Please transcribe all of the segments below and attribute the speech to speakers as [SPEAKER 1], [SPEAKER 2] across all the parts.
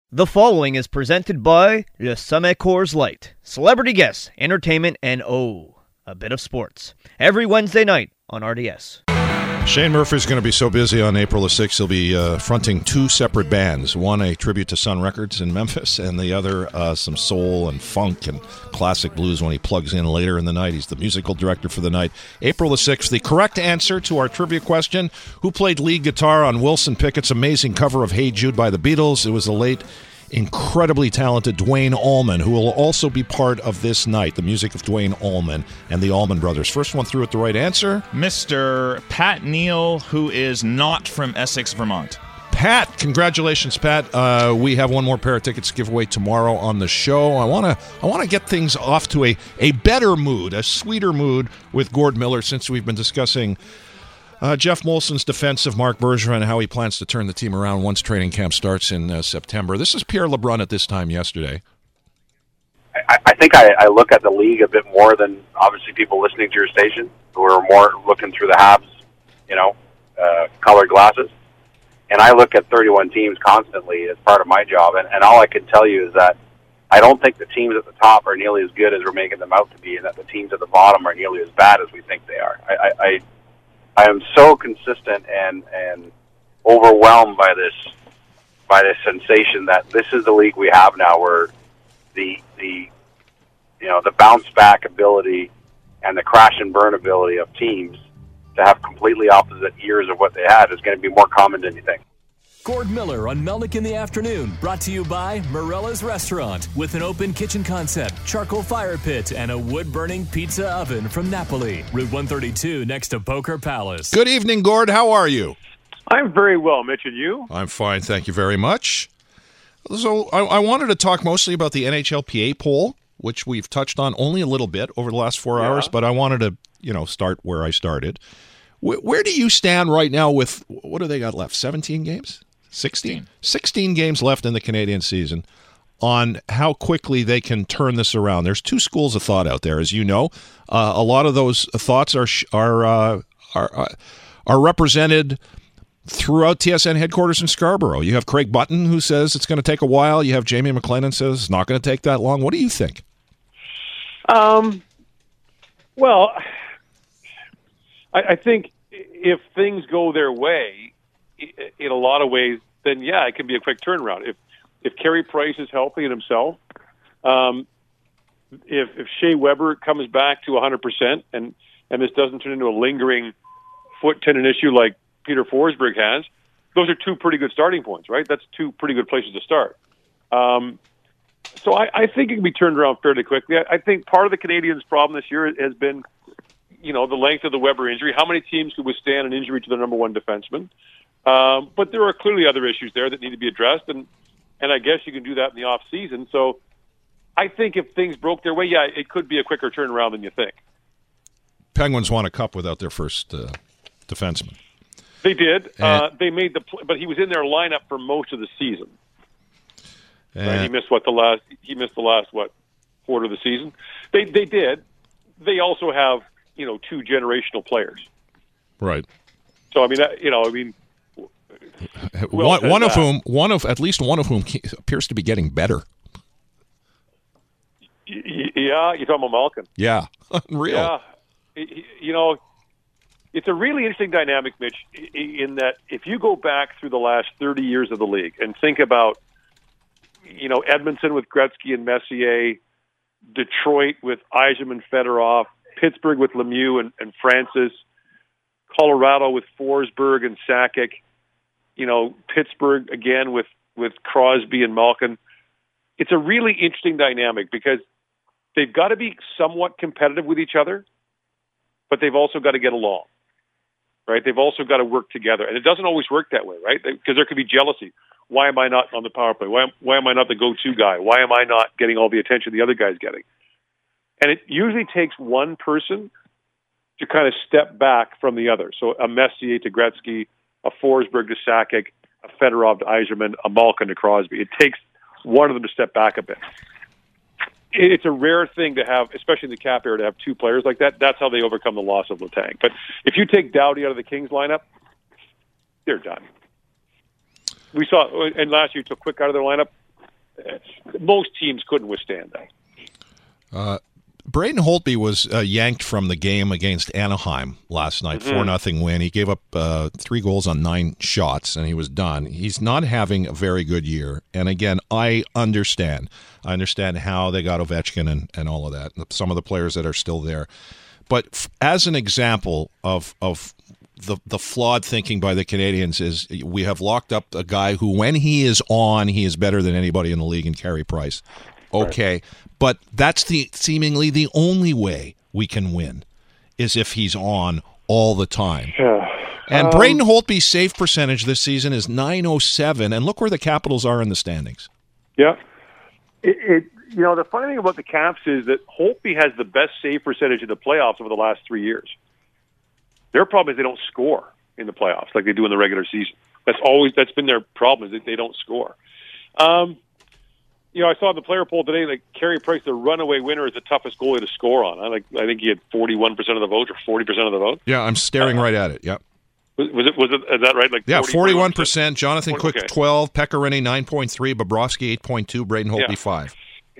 [SPEAKER 1] The following is presented by Le Sommet Coors Light. Celebrity guests, entertainment, and a bit of sports. Every Wednesday night on RDS.
[SPEAKER 2] Shane Murphy's going to be so busy on April the 6th, he'll be fronting two separate bands. One, a tribute to Sun Records in Memphis, and the other, some soul and funk and classic blues when he plugs in later in the night. He's the musical director for the night. April the 6th, the correct answer to our trivia question, who played lead guitar on Wilson Pickett's amazing cover of Hey Jude by the Beatles? It was the late, incredibly talented Duane Allman, who will also be part of this night, the music of Duane Allman and the Allman Brothers. First one through with the right answer.
[SPEAKER 3] Mr. Pat Neal, who is not from Essex, Vermont.
[SPEAKER 2] Pat, congratulations, Pat. We have one more pair of tickets to give away tomorrow on the show. I want to get things off to a better mood, a sweeter mood with Gord Miller, since we've been discussing Jeff Molson's defense of Marc Bergevin and how he plans to turn the team around once training camp starts in September. This is Pierre LeBrun at this time yesterday.
[SPEAKER 4] I think I look at the league a bit more than obviously people listening to your station who are more looking through the Habs, colored glasses. And I look at 31 teams constantly as part of my job. And all I can tell you is that I don't think the teams at the top are nearly as good as we're making them out to be, and that the teams at the bottom are nearly as bad as we think they are. I am so consistent and overwhelmed by this sensation that this is the league we have now, where the bounce back ability and the crash and burn ability of teams to have completely opposite years of what they had is going to be more common than you think.
[SPEAKER 5] Gord Miller on Melnick in the Afternoon, brought to you by Morella's Restaurant, with an open kitchen concept, charcoal fire pit, and a wood-burning pizza oven from Napoli. Route 132 next to Poker Palace.
[SPEAKER 2] Good evening, Gord. How are you?
[SPEAKER 6] I'm very well, Mitch, and you?
[SPEAKER 2] I'm fine, thank you very much. So I wanted to talk mostly about the NHLPA poll, which we've touched on only a little bit over the last 4 hours, but I wanted to, start where I started. Where do you stand right now with, what do they got left, 17 games? 16 games left in the Canadian season on how quickly they can turn this around. There's two schools of thought out there, as you know. A lot of those thoughts are represented throughout TSN headquarters in Scarborough. You have Craig Button, who says it's going to take a while. You have Jamie McLennan says it's not going to take that long. What do you think?
[SPEAKER 6] Well, I think if things go their way, in a lot of ways, then it can be a quick turnaround. If Carey Price is healthy and himself, if Shea Weber comes back to 100%, and this doesn't turn into a lingering foot tendon issue like Peter Forsberg has, those are two pretty good starting points, right? That's two pretty good places to start. So I think it can be turned around fairly quickly. I think part of the Canadians' problem this year has been, the length of the Weber injury. How many teams could withstand an injury to their number one defenseman? But there are clearly other issues there that need to be addressed, and I guess you can do that in the off season. So I think if things broke their way, it could be a quicker turnaround than you think.
[SPEAKER 2] Penguins won a cup without their first defenseman.
[SPEAKER 6] They did. They made but he was in their lineup for most of the season. Right? He missed the last quarter of the season. They did. They also have two generational players.
[SPEAKER 2] Right.
[SPEAKER 6] So
[SPEAKER 2] at least one of whom appears to be getting better.
[SPEAKER 6] Yeah, you're talking about Malkin.
[SPEAKER 2] Yeah, unreal.
[SPEAKER 6] Yeah, it's a really interesting dynamic, Mitch, in that if you go back through the last 30 years of the league and think about, Edmonton with Gretzky and Messier, Detroit with Yzerman, Fedorov, Pittsburgh with Lemieux and Francis, Colorado with Forsberg and Sakic, Pittsburgh again with Crosby and Malkin. It's a really interesting dynamic because they've got to be somewhat competitive with each other, but they've also got to get along, right? They've also got to work together. And it doesn't always work that way, right? Because there could be jealousy. Why am I not on the power play? Why am I not the go-to guy? Why am I not getting all the attention the other guy's getting? And it usually takes one person to kind of step back from the other. So a Messier to Gretzky, a Forsberg to Sakic, a Fedorov to Yzerman, a Malkin to Crosby. It takes one of them to step back a bit. It's a rare thing to have, especially in the cap era, to have two players like that. That's how they overcome the loss of Letang. But if you take Doughty out of the Kings lineup, they're done. We saw, and last year took Quick out of their lineup. most teams couldn't withstand that.
[SPEAKER 2] Braden Holtby was yanked from the game against Anaheim last night, 4-0 win. He gave up 3 goals on 9 shots, and he was done. He's not having a very good year. And again, I understand how they got Ovechkin and all of that, some of the players that are still there. But as an example of the flawed thinking by the Canadians is we have locked up a guy who, when he is on, he is better than anybody in the league in Carey Price. Okay, right. But that's seemingly the only way we can win is if he's on all the time. And Braden Holtby's save percentage this season is .907, and look where the Capitals are in the standings.
[SPEAKER 6] Yeah. The funny thing about the Caps is that Holtby has the best save percentage in the playoffs over the last 3 years. Their problem is they don't score in the playoffs like they do in the regular season. That's been their problem, is that they don't score. I saw the player poll today, like Carey Price, the runaway winner, is the toughest goalie to score on. I think he had 41% of the vote or 40% of the vote.
[SPEAKER 2] Yeah, I'm staring right at it. Yep.
[SPEAKER 6] Was it? Is that right? Like
[SPEAKER 2] 41%. Jonathan Quick 12, Pekka Rinne 9.3, Bobrovsky 8.2, Braden Holtby 5.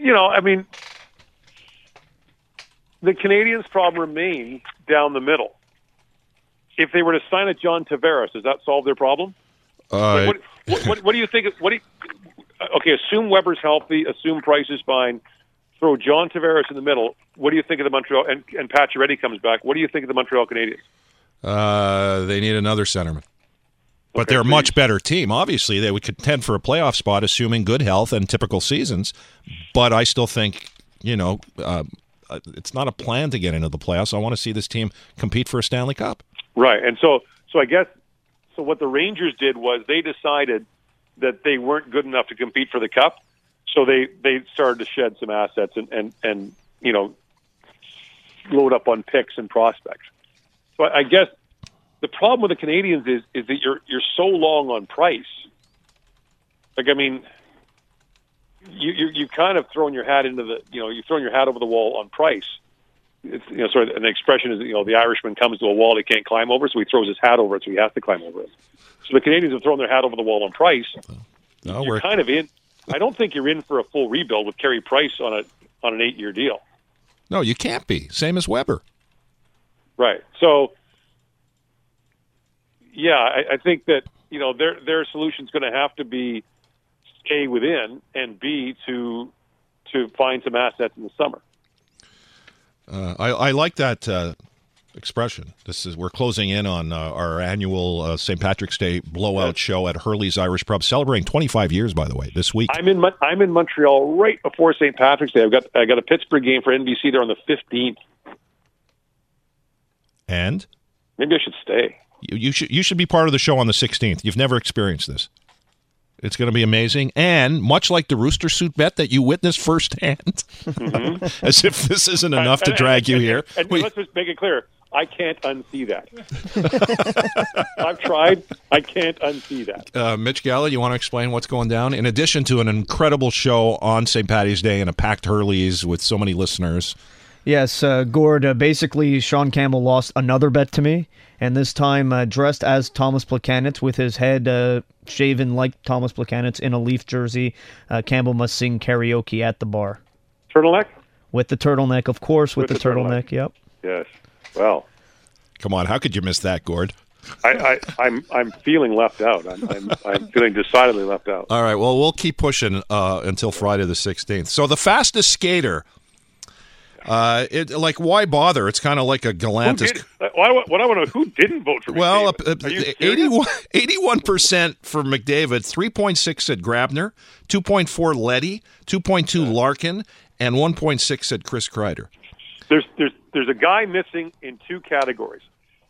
[SPEAKER 6] The Canadians' problem remains down the middle. If they were to sign a John Tavares, does that solve their problem? What do you think? Okay, assume Weber's healthy, assume Price is fine, throw John Tavares in the middle. What do you think of the Montreal, and Pacioretty comes back, what do you think of the Montreal Canadiens?
[SPEAKER 2] They need another centerman. But they're a much better team. Obviously, they would contend for a playoff spot, assuming good health and typical seasons. But I still think, it's not a plan to get into the playoffs. I want to see this team compete for a Stanley Cup.
[SPEAKER 6] Right, and so I guess what the Rangers did was they decided that they weren't good enough to compete for the Cup, so they started to shed some assets and load up on picks and prospects. So I guess the problem with the Canadians is that you're so long on Price. Like, I mean, you kind of thrown your hat you've thrown your hat over the wall on Price. It's sort of an expression is the Irishman comes to a wall he can't climb over, so he throws his hat over it, so he has to climb over it. So the Canadians have thrown their hat over the wall on Price.
[SPEAKER 2] No,
[SPEAKER 6] you're kind of in. I don't think you're in for a full rebuild with Carey Price on an 8-year deal.
[SPEAKER 2] No, you can't be. Same as Weber.
[SPEAKER 6] Right. So, yeah, I think that their solution is going to have to be A, within, and B, to find some assets in the summer.
[SPEAKER 2] I like that expression. We're closing in on our annual St. Patrick's Day blowout show at Hurley's Irish Pub, celebrating 25 years, by the way, this week.
[SPEAKER 6] I'm in Montreal right before St. Patrick's Day. I got a Pittsburgh game for NBC there on the 15th.
[SPEAKER 2] And
[SPEAKER 6] maybe I should stay.
[SPEAKER 2] You should be part of the show on the 16th. You've never experienced this. It's going to be amazing. And much like the Rooster Suit bet that you witnessed firsthand, as if this isn't enough to drag you here.
[SPEAKER 6] And let's just make it clear. I can't unsee that. I've tried. I can't unsee that.
[SPEAKER 2] Mitch Gallagher, you want to explain what's going down? In addition to an incredible show on St. Paddy's Day and a packed Hurley's with so many listeners.
[SPEAKER 1] Yes, Gord, basically Sean Campbell lost another bet to me, and this time dressed as Thomas Plekanec with his head shaven like Thomas Plekanec in a Leaf jersey. Campbell must sing karaoke at the bar.
[SPEAKER 6] Turtleneck?
[SPEAKER 1] With the turtleneck, of course, with the turtleneck, yep.
[SPEAKER 6] Yes. Well.
[SPEAKER 2] Come on, how could you miss that, Gord?
[SPEAKER 6] I'm feeling left out. I'm feeling decidedly left out.
[SPEAKER 2] All right, well, we'll keep pushing until Friday the 16th. So the fastest skater... why bother? It's kind of like a Galantis.
[SPEAKER 6] What I want to know, who didn't vote for McDavid?
[SPEAKER 2] 81% for McDavid, 3.6 at Grabner, 2.4 Leddy, 2.2 Larkin, and 1.6 at Chris Kreider.
[SPEAKER 6] There's a guy missing in 2 categories.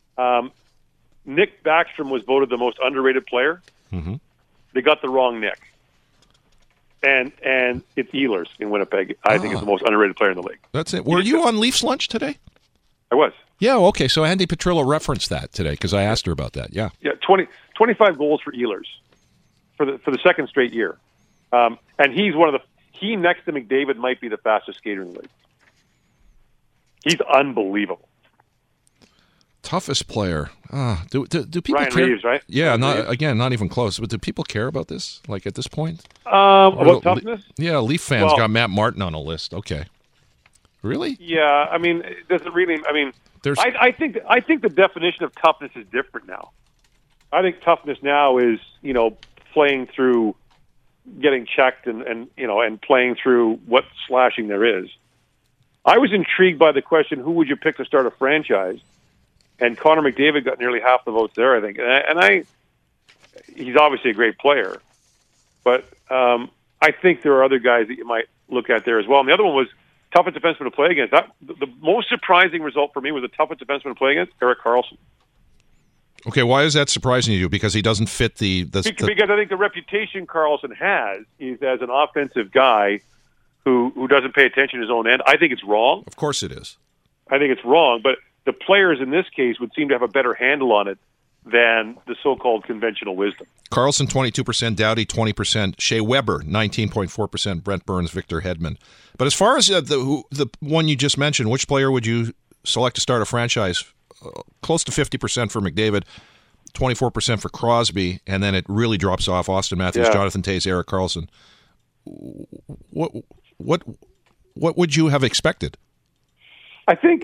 [SPEAKER 6] Nick Backstrom was voted the most underrated player.
[SPEAKER 2] Mm-hmm.
[SPEAKER 6] They got the wrong Nick. And it's Ehlers in Winnipeg. I think is the most underrated player in the league.
[SPEAKER 2] That's it. Were you on Leafs Lunch today?
[SPEAKER 6] I was.
[SPEAKER 2] Yeah, okay. So Andy Petrillo referenced that today because I asked her about that. Yeah.
[SPEAKER 6] Yeah, 25 goals for Ehlers for the second straight year. And he's he next to McDavid might be the fastest skater in the league. He's unbelievable.
[SPEAKER 2] Toughest player. Do people
[SPEAKER 6] Ryan
[SPEAKER 2] care?
[SPEAKER 6] Reeves, right?
[SPEAKER 2] Yeah,
[SPEAKER 6] Ryan Reeves.
[SPEAKER 2] not even close. But do people care about this? Like at this point?
[SPEAKER 6] About toughness?
[SPEAKER 2] Yeah, Leaf fans
[SPEAKER 6] Well-
[SPEAKER 2] got Matt Martin on a list. Okay. Really?
[SPEAKER 6] Yeah, I mean, does it really? I mean,
[SPEAKER 2] There's
[SPEAKER 6] I think the definition of toughness is different now. I think toughness now is playing through getting checked and playing through what slashing there is. I was intrigued by the question, who would you pick to start a franchise? And Connor McDavid got nearly half the votes there, I think. And he's obviously a great player, but I think there are other guys that you might look at there as well. And the other one was toughest defenseman to play against. The most surprising result for me was the toughest defenseman to play against, Erik Karlsson.
[SPEAKER 2] Okay, why is that surprising to you? Because he doesn't fit
[SPEAKER 6] Because I think the reputation Karlsson has is as an offensive guy who doesn't pay attention to his own end. I think it's wrong.
[SPEAKER 2] Of course it is.
[SPEAKER 6] I think it's wrong, but the players in this case would seem to have a better handle on it than the so-called conventional wisdom.
[SPEAKER 2] Karlsson, 22%, Doughty, 20%, Shea Weber, 19.4%, Brent Burns, Victor Hedman. But as far as the one you just mentioned, which player would you select to start a franchise? Close to 50% for McDavid, 24% for Crosby, and then it really drops off. Austin Matthews, Jonathan Toews, Erik Karlsson. What would you have expected?
[SPEAKER 6] I think,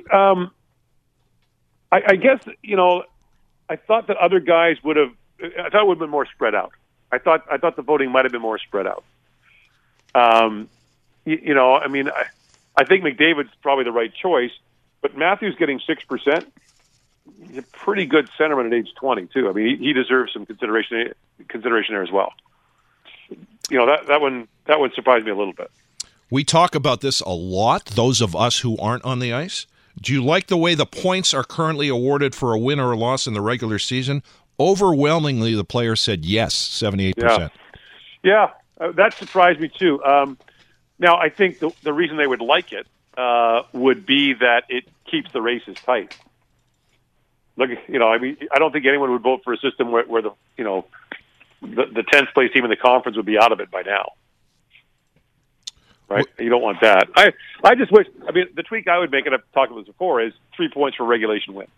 [SPEAKER 6] I guess, I thought that other guys would have. I thought it would have been more spread out. I thought the voting might have been more spread out. I mean, I think McDavid's probably the right choice, but Matthews getting 6%. He's a pretty good centerman at age 20 too. I mean, he deserves some consideration there as well. That one surprised me a little bit.
[SPEAKER 2] We talk about this a lot, those of us who aren't on the ice. Do you like the way the points are currently awarded for a win or a loss in the regular season? Overwhelmingly, the players said yes, 78%.
[SPEAKER 6] Yeah, that surprised me too. Now, I think the reason they would like it would be that it keeps the races tight. Look, I mean, I don't think anyone would vote for a system where the 10th place team in the conference would be out of it by now. Right? You don't want that. I just wish. I mean, the tweak I would make, and I've talked about this before, is 3 points for regulation win.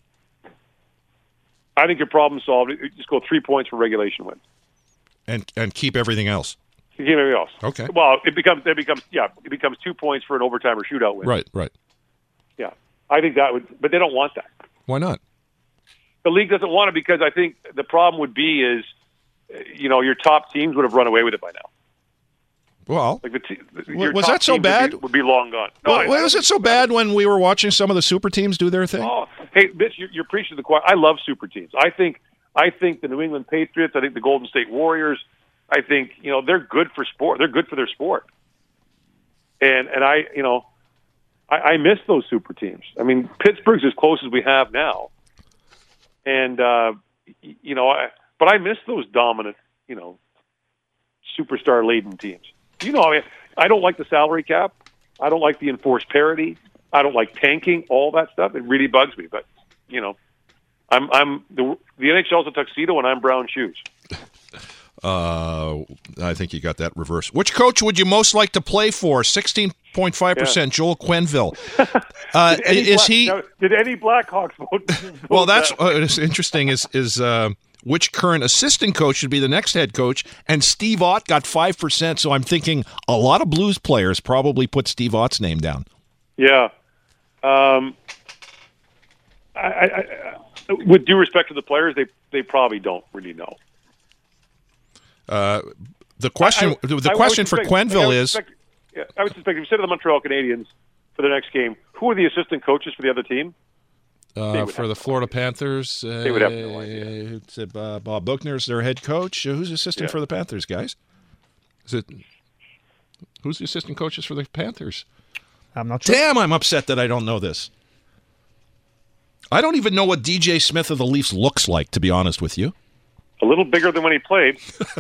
[SPEAKER 6] I think your problem solved. Just go 3 points for regulation win,
[SPEAKER 2] and keep everything else.
[SPEAKER 6] Keep everything else.
[SPEAKER 2] Okay.
[SPEAKER 6] Well, it becomes 2 points for an overtime or shootout win.
[SPEAKER 2] Right.
[SPEAKER 6] Yeah, I think that would, but they don't want that.
[SPEAKER 2] Why not?
[SPEAKER 6] The league doesn't want it because I think the problem would be is, your top teams would have run away with it by now.
[SPEAKER 2] Well,
[SPEAKER 6] Like
[SPEAKER 2] was that so bad?
[SPEAKER 6] Would be long gone. No,
[SPEAKER 2] was it so bad when we were watching some of the super teams do their thing?
[SPEAKER 6] Oh, hey, Mitch, you're preaching to the choir. I love super teams. I think the New England Patriots. I think the Golden State Warriors. I think they're good for sport. They're good for their sport. And I miss those super teams. I mean, Pittsburgh's as close as we have now. And but I miss those dominant, superstar laden teams. I don't like the salary cap. I don't like the enforced parity. I don't like tanking. All that stuff. It really bugs me. But I'm the NHL's a tuxedo and I'm brown shoes.
[SPEAKER 2] I think you got that reversed. Which coach would you most like to play for? 16.5%. Joel Quenneville.
[SPEAKER 6] Did any Blackhawks vote?
[SPEAKER 2] Well, that's what's interesting. Is which current assistant coach should be the next head coach? And Steve Ott got 5%. So I'm thinking a lot of Blues players probably put Steve Ott's name down.
[SPEAKER 6] Yeah. I with due respect to the players, they probably don't really know.
[SPEAKER 2] The question for Quenneville is...
[SPEAKER 6] I would suspect if you said to the Montreal Canadiens for the next game, who are the assistant coaches for the other team?
[SPEAKER 2] For the Florida Panthers,
[SPEAKER 6] they would have no idea.
[SPEAKER 2] Bob Buchner's their head coach. Who's assistant for the Panthers, guys? Who's the assistant coaches for the Panthers?
[SPEAKER 1] I'm not sure.
[SPEAKER 2] Damn, I'm upset that I don't know this. I don't even know what DJ Smith of the Leafs looks like, to be honest with you.
[SPEAKER 6] A little bigger than when he played.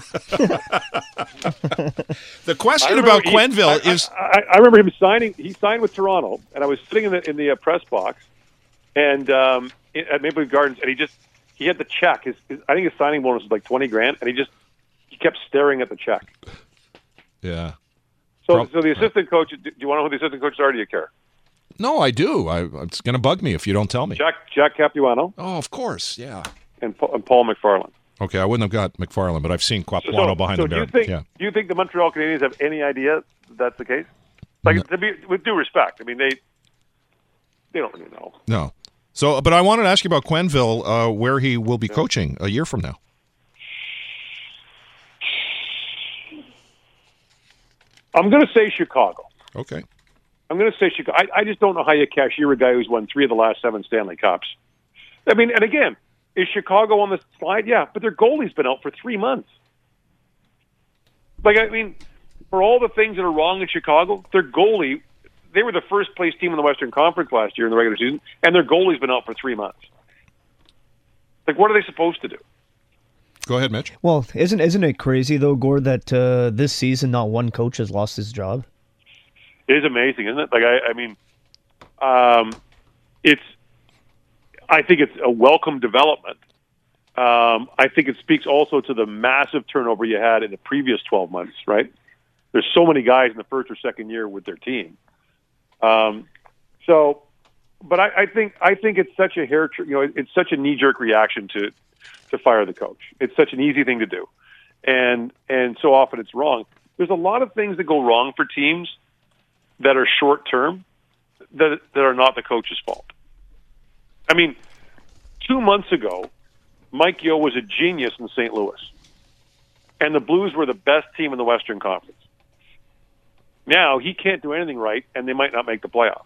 [SPEAKER 2] The question about Quenneville is...
[SPEAKER 6] I remember him signing. He signed with Toronto, and I was sitting in the press box and at Maple Leaf Gardens, and he had the check. I think his signing bonus was like $20,000, and he kept staring at the check.
[SPEAKER 2] Yeah.
[SPEAKER 6] So the assistant coach. Do you want to know who the assistant coaches are? Or do you care?
[SPEAKER 2] No, I do. It's going to bug me if you don't tell me.
[SPEAKER 6] Jack Capuano
[SPEAKER 2] Oh, of course. Yeah.
[SPEAKER 6] and Paul McFarland.
[SPEAKER 2] Okay, I wouldn't have got McFarland, but I've seen Capuano behind the barrel.
[SPEAKER 6] Do you think the Montreal Canadiens have any idea that's the case? Like, with due respect, I mean, they don't really know.
[SPEAKER 2] No. So, but I wanted to ask you about Quenneville, where he will be coaching a year from now.
[SPEAKER 6] I'm going to say Chicago.
[SPEAKER 2] Okay.
[SPEAKER 6] I'm going to say Chicago. I just don't know how you cashier a guy who's won 3 of the last 7 Stanley Cups. I mean, and again, is Chicago on the slide? Yeah, but their goalie's been out for 3 months. Like, I mean, for all the things that are wrong in Chicago, their goalie, they were the first place team in the Western Conference last year in the regular season, and their goalie's been out for 3 months. Like, what are they supposed to do?
[SPEAKER 2] Go ahead, Mitch.
[SPEAKER 1] Well, isn't it crazy though, Gord, that this season not one coach has lost his job?
[SPEAKER 6] It is amazing, isn't it? Like, I mean, I think it's a welcome development. I think it speaks also to the massive turnover you had in the previous 12 months, right? There's so many guys in the first or second year with their team. But I think it's such a it's such a knee-jerk reaction to fire the coach. It's such an easy thing to do, and so often it's wrong. There's a lot of things that go wrong for teams that are short-term that are not the coach's fault. I mean, 2 months ago, Mike Yeo was a genius in St. Louis, and the Blues were the best team in the Western Conference. Now he can't do anything right, and they might not make the playoffs.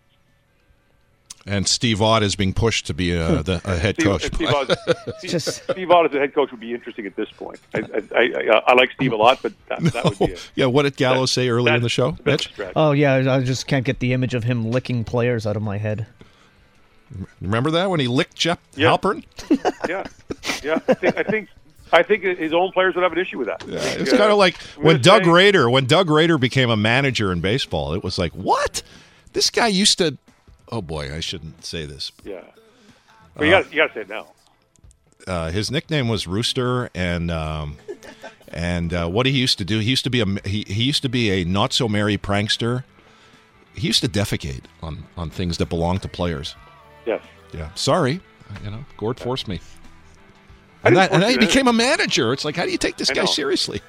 [SPEAKER 2] And Steve Ott is being pushed to be a head coach.
[SPEAKER 6] Steve Ott as a head coach would be interesting at this point. I like Steve a lot, but that would be it.
[SPEAKER 2] Yeah, what did Gallo say earlier in the show, Mitch?
[SPEAKER 1] Oh, yeah, I just can't get the image of him licking players out of my head.
[SPEAKER 2] Remember that when he licked Jeff Halpern?
[SPEAKER 6] Yeah. I think his own players would have an issue with that.
[SPEAKER 2] Yeah, it's kind of like when Doug Rader became a manager in baseball. It was like, what? This guy used to. Oh boy, I shouldn't say this.
[SPEAKER 6] Yeah, but you got to say it now.
[SPEAKER 2] His nickname was Rooster, and what he used to do, he used to be a not so merry prankster. He used to defecate on things that belonged to players.
[SPEAKER 6] Yes.
[SPEAKER 2] Yeah. Sorry, Gord forced me. And then he became a manager. It's like, how do you take this guy seriously?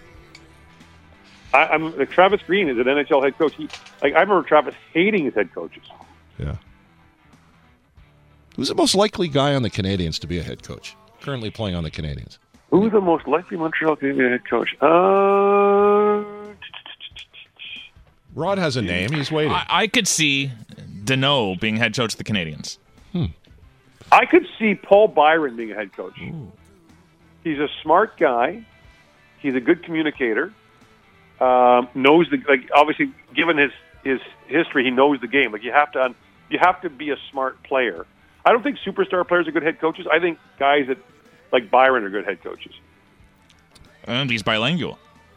[SPEAKER 6] I'm like, Travis Green is an NHL head coach. I remember Travis hating his head coaches.
[SPEAKER 2] Yeah. Who's the most likely guy on the Canadiens to be a head coach? Currently playing on the Canadiens.
[SPEAKER 6] Who's the most likely Montreal Canadiens head coach?
[SPEAKER 2] Rod has a name. He's waiting.
[SPEAKER 3] I could see Deneau being head coach of the Canadiens.
[SPEAKER 6] I could see Paul Byron being a head coach. Ooh. He's a smart guy. He's a good communicator. Knows obviously, given his history, he knows the game. Like, you have to be a smart player. I don't think superstar players are good head coaches. I think guys that like Byron are good head coaches.
[SPEAKER 3] And he's bilingual.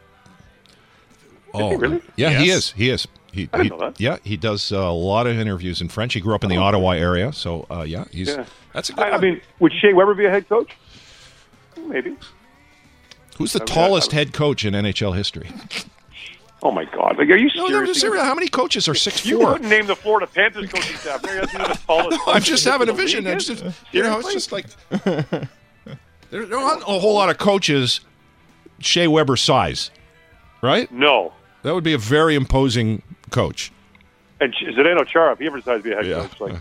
[SPEAKER 2] Oh,
[SPEAKER 6] is he really?
[SPEAKER 2] Yeah,
[SPEAKER 3] yes.
[SPEAKER 2] He is.
[SPEAKER 6] I didn't know that.
[SPEAKER 2] Yeah, he does a lot of interviews in French. He grew up in the Ottawa area, so that's a good one.
[SPEAKER 6] I mean, would Shea Weber be a head coach? Maybe.
[SPEAKER 2] Who's the tallest head coach in NHL history?
[SPEAKER 6] Oh my God! Like, are you serious?
[SPEAKER 2] No, serious. How many coaches are 6'4"?
[SPEAKER 6] You couldn't name the Florida Panthers coaching staff.
[SPEAKER 2] I'm just having a vision. It's just, it's just like there's not a whole lot of coaches Shea Weber size, right?
[SPEAKER 6] No.
[SPEAKER 2] That would be a very imposing coach.
[SPEAKER 6] And Zdeno Chara, if he ever decides to be a head coach,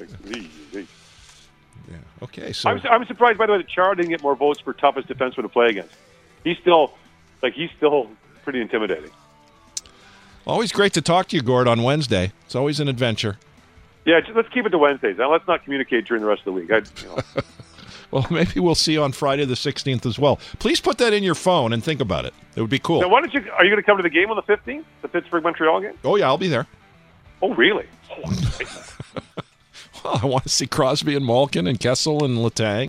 [SPEAKER 2] Okay, so
[SPEAKER 6] I'm surprised, by the way, that Chara didn't get more votes for toughest defenseman to play against. He's still pretty intimidating.
[SPEAKER 2] Always great to talk to you, Gord, on Wednesday. It's always an adventure.
[SPEAKER 6] Yeah, let's keep it to Wednesdays. Now, let's not communicate during the rest of the week.
[SPEAKER 2] Well, maybe we'll see you on Friday the 16th as well. Please put that in your phone and think about it. It would be cool.
[SPEAKER 6] Now, are you going to come to the game on the 15th, the Pittsburgh-Montreal game?
[SPEAKER 2] Oh, yeah, I'll be there.
[SPEAKER 6] Oh, really?
[SPEAKER 2] Well, I want to see Crosby and Malkin and Kessel and Letang.